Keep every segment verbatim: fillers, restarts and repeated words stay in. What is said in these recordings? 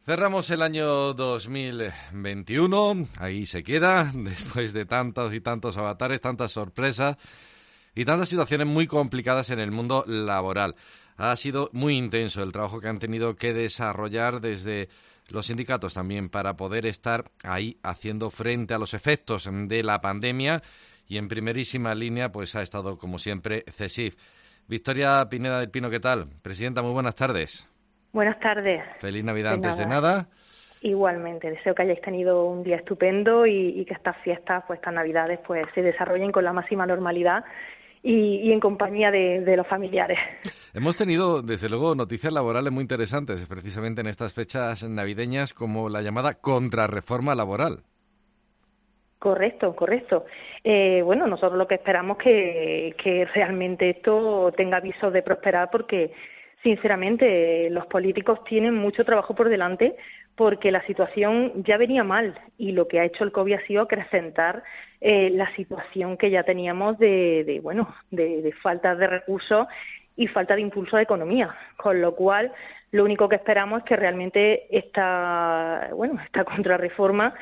Cerramos el año dos mil veintiuno, ahí se queda, después de tantos y tantos avatares, tantas sorpresas y tantas situaciones muy complicadas en el mundo laboral. Ha sido muy intenso el trabajo que han tenido que desarrollar desde los sindicatos también para poder estar ahí haciendo frente a los efectos de la pandemia, y en primerísima línea pues ha estado como siempre CESIF. Victoria Pineda del Pino, ¿qué tal? Presidenta, muy buenas tardes. Buenas tardes. Feliz Navidad De antes nada. de nada. Igualmente, deseo que hayáis tenido un día estupendo y, y que estas fiestas, pues estas Navidades, pues se desarrollen con la máxima normalidad y, y en compañía de, de los familiares. Hemos tenido, desde luego, noticias laborales muy interesantes, precisamente en estas fechas navideñas, como la llamada contrarreforma laboral. Correcto, correcto. Eh, bueno, nosotros lo que esperamos que, que realmente esto tenga visos de prosperar, porque sinceramente los políticos tienen mucho trabajo por delante, porque la situación ya venía mal y lo que ha hecho el COVID ha sido acrecentar eh, la situación que ya teníamos de, de bueno, de, de falta de recursos y falta de impulso a la economía, con lo cual lo único que esperamos es que realmente esta, bueno, esta contrarreforma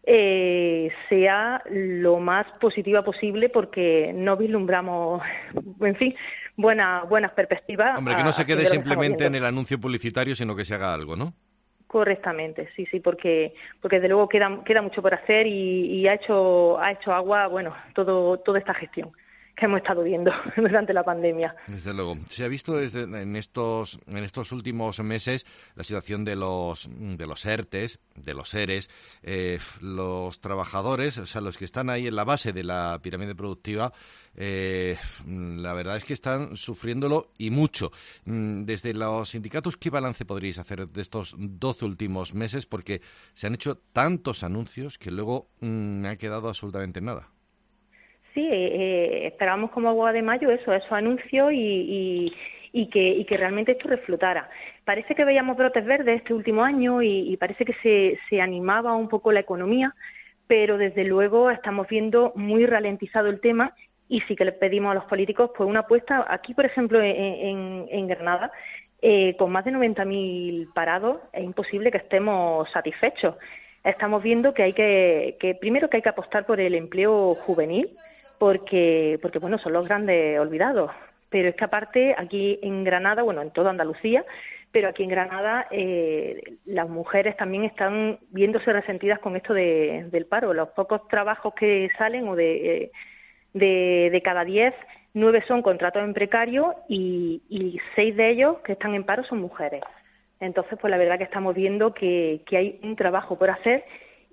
eh, sea lo más positiva posible, porque no vislumbramos, en fin, buenas buenas perspectivas. Hombre, que no se quede a, simplemente en el anuncio publicitario, sino que se haga algo, ¿no? Correctamente, sí, sí, porque porque desde luego queda queda mucho por hacer y, y ha hecho ha hecho agua, bueno, todo toda esta gestión que hemos estado viendo durante la pandemia. Desde luego. Se ha visto desde, en estos en estos últimos meses la situación de los de los ERTES, de los ERES, eh, los trabajadores, o sea, los que están ahí en la base de la pirámide productiva, eh, la verdad es que están sufriéndolo y mucho. Desde los sindicatos, ¿qué balance podríais hacer de estos doce últimos meses? Porque se han hecho tantos anuncios que luego mmm, ha quedado absolutamente nada. Sí, eh, esperábamos como agua de mayo eso, esos anuncios y, y, y, que, y que realmente esto reflotara. Parece que veíamos brotes verdes este último año y, y parece que se, se animaba un poco la economía, pero desde luego estamos viendo muy ralentizado el tema, y sí que le pedimos a los políticos pues una apuesta. Aquí, por ejemplo, en, en, en Granada, eh, con más de noventa mil parados, es imposible que estemos satisfechos. Estamos viendo que hay que, que primero que hay que apostar por el empleo juvenil, porque porque bueno, son los grandes olvidados, pero es que aparte aquí en Granada, bueno, en toda Andalucía, pero aquí en Granada eh, las mujeres también están viéndose resentidas con esto de, del paro. Los pocos trabajos que salen, o de, de, de cada diez, nueve son contratos en precario y, y seis de ellos que están en paro son mujeres. Entonces, pues la verdad que estamos viendo que, que hay un trabajo por hacer.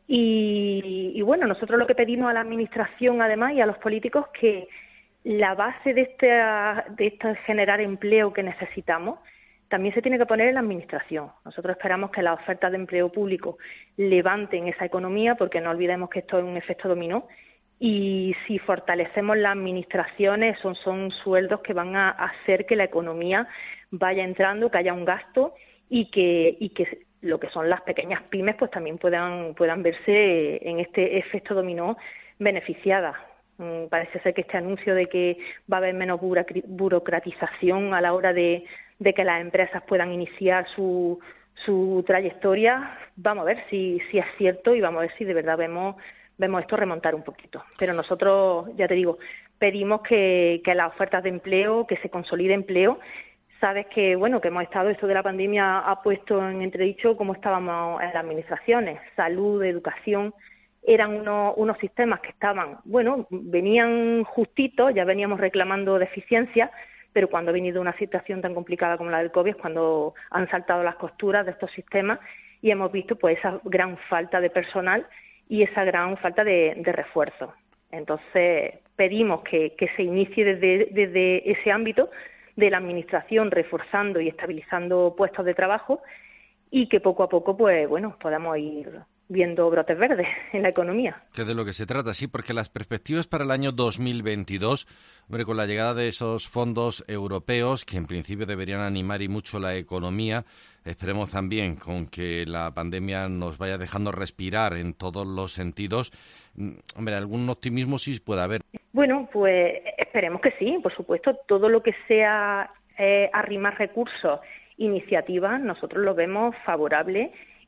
Y, y bueno, nosotros lo que pedimos a la Administración, además, y a los políticos, que la base de esta, de esta generar empleo que necesitamos también se tiene que poner en la Administración. Nosotros esperamos que las ofertas de empleo público levanten esa economía, porque no olvidemos que esto es un efecto dominó, y si fortalecemos las administraciones, son, son sueldos que van a hacer que la economía vaya entrando, que haya un gasto y que, y que lo que son las pequeñas pymes pues también puedan puedan verse en este efecto dominó beneficiadas. Mm, parece ser que este anuncio de que va a haber menos burocratización a la hora de, de que las empresas puedan iniciar su, su trayectoria, vamos a ver si, si es cierto, y vamos a ver si de verdad vemos, vemos esto remontar un poquito. Pero nosotros, ya te digo, pedimos que, que las ofertas de empleo, que se consolide empleo. Sabes que, bueno, que hemos estado, esto de la pandemia ha puesto en entredicho cómo estábamos en las administraciones. Salud, educación, eran unos, unos sistemas que estaban, bueno, venían justitos, ya veníamos reclamando deficiencias, pero cuando ha venido una situación tan complicada como la del COVID es cuando han saltado las costuras de estos sistemas y hemos visto pues esa gran falta de personal y esa gran falta de, de refuerzo. Entonces, pedimos que, que se inicie desde, desde ese ámbito de la Administración, reforzando y estabilizando puestos de trabajo, y que poco a poco pues bueno podamos ir viendo brotes verdes en la economía. Que de lo que se trata, sí, porque las perspectivas para el año dos mil veintidós, hombre, con la llegada de esos fondos europeos, que en principio deberían animar y mucho la economía, esperemos también con que la pandemia nos vaya dejando respirar en todos los sentidos. Hombre, algún optimismo sí puede haber. Bueno, pues esperemos que sí, por supuesto. Todo lo que sea eh, arrimar recursos, iniciativas, nosotros lo vemos favorable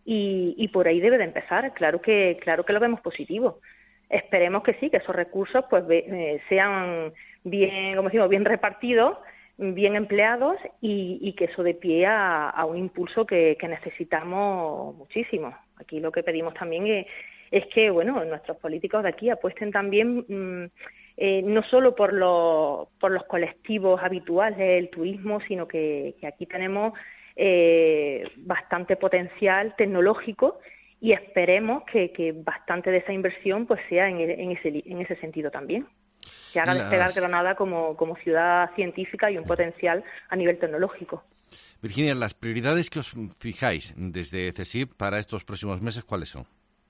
y, y por ahí debe de empezar. Claro que, claro que lo vemos positivo. Esperemos que sí, que esos recursos pues eh, sean bien, como decimos, bien repartidos, bien empleados y, y que eso dé pie a, a un impulso que, que necesitamos muchísimo. Aquí lo que pedimos también es, es que, bueno, nuestros políticos de aquí apuesten también mmm, eh, no solo por los, por los colectivos habituales del turismo, sino que, que aquí tenemos eh, bastante potencial tecnológico y esperemos que, que bastante de esa inversión pues sea en, en, ese, en ese sentido también. Que haga despegar Las... Granada como, como ciudad científica y un potencial a nivel tecnológico. Virginia, las prioridades que os fijáis desde CESIF para estos próximos meses, ¿cuáles son?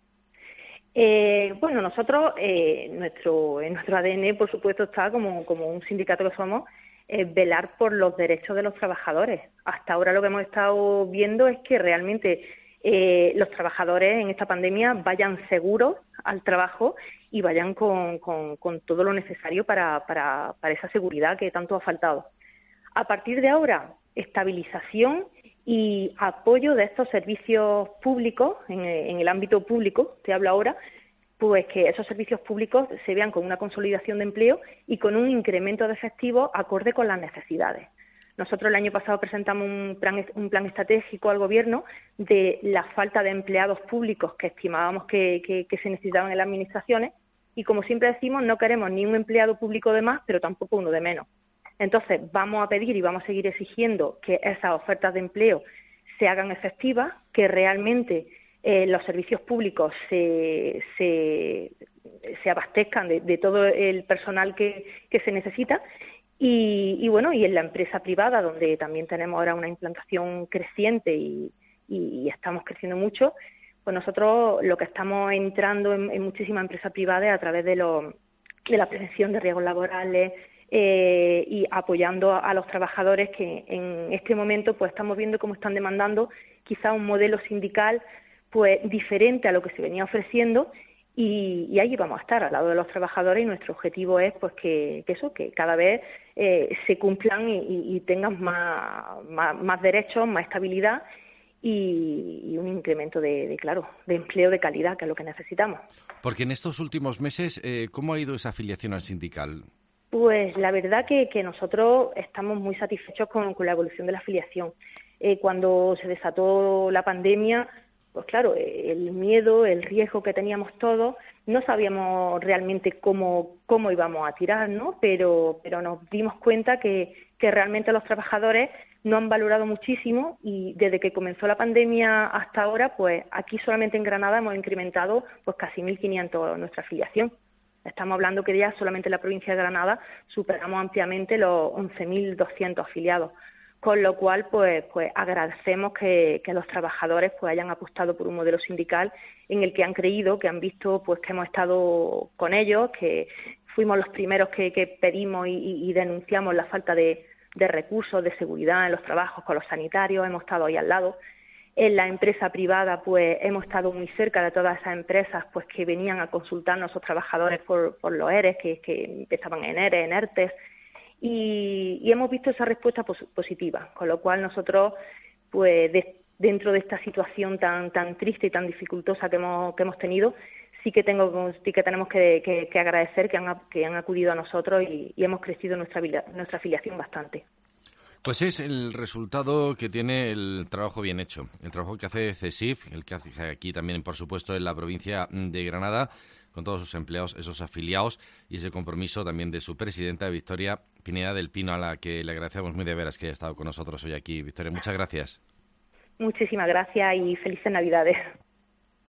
Eh, bueno, nosotros, eh, nuestro, en nuestro A D N, por supuesto, está como, como un sindicato que somos, eh, velar por los derechos de los trabajadores. Hasta ahora lo que hemos estado viendo es que realmente eh, los trabajadores en esta pandemia vayan seguros al trabajo y vayan con, con, con todo lo necesario para, para, para esa seguridad que tanto ha faltado. A partir de ahora, estabilización y apoyo de estos servicios públicos, en, en el ámbito público, te hablo ahora, pues que esos servicios públicos se vean con una consolidación de empleo y con un incremento de efectivos acorde con las necesidades. Nosotros el año pasado presentamos un plan, un plan estratégico al Gobierno de la falta de empleados públicos que estimábamos que, que, que se necesitaban en las administraciones y, como siempre decimos, no queremos ni un empleado público de más, pero tampoco uno de menos. Entonces, vamos a pedir y vamos a seguir exigiendo que esas ofertas de empleo se hagan efectivas, que realmente eh, los servicios públicos se, se, se abastezcan de, de todo el personal que, que se necesita. Y, y bueno, y en la empresa privada, donde también tenemos ahora una implantación creciente y, y, y estamos creciendo mucho, pues nosotros lo que estamos entrando en, en muchísimas empresas privadas a través de, lo, de la prevención de riesgos laborales eh, y apoyando a, a los trabajadores que en este momento pues estamos viendo cómo están demandando quizá un modelo sindical pues diferente a lo que se venía ofreciendo. Y, y allí vamos a estar al lado de los trabajadores y nuestro objetivo es pues que, que eso, que cada vez eh, se cumplan y, y, y tengan más, más, más derechos, más estabilidad y, y un incremento de, de, claro, de empleo de calidad, que es lo que necesitamos. Porque en estos últimos meses, eh, ¿cómo ha ido esa afiliación al sindical? Pues la verdad que, que nosotros estamos muy satisfechos con, con la evolución de la afiliación. Eh, cuando se desató la pandemia, pues claro, el miedo, el riesgo que teníamos todos, no sabíamos realmente cómo, cómo íbamos a tirar, ¿no? Pero, pero nos dimos cuenta que, que realmente los trabajadores no han valorado muchísimo y desde que comenzó la pandemia hasta ahora, pues aquí solamente en Granada hemos incrementado pues casi mil quinientos nuestra afiliación. Estamos hablando que ya solamente en la provincia de Granada superamos ampliamente los once mil doscientos afiliados. Con lo cual, pues, pues agradecemos que, que los trabajadores pues hayan apostado por un modelo sindical en el que han creído, que han visto pues que hemos estado con ellos, que fuimos los primeros que, que pedimos y, y denunciamos la falta de, de recursos, de seguridad en los trabajos con los sanitarios, hemos estado ahí al lado. En la empresa privada, pues hemos estado muy cerca de todas esas empresas pues que venían a consultarnos a los trabajadores por, por los E R E S, que, que empezaban en E R E, en ERTES. Y, y hemos visto esa respuesta pos positiva, con lo cual nosotros, pues de, dentro de esta situación tan tan triste y tan dificultosa que hemos, que hemos tenido, sí que tengo sí que tenemos que, que, que agradecer que han, que han acudido a nosotros y, y hemos crecido nuestra, nuestra afiliación bastante. Pues es el resultado que tiene el trabajo bien hecho, el trabajo que hace CESIF, el que hace aquí también, por supuesto, en la provincia de Granada, con todos sus empleados, esos afiliados, y ese compromiso también de su presidenta, Victoria Pineda del Pino, a la que le agradecemos muy de veras que haya estado con nosotros hoy aquí. Victoria, muchas gracias. Muchísimas gracias y felices Navidades.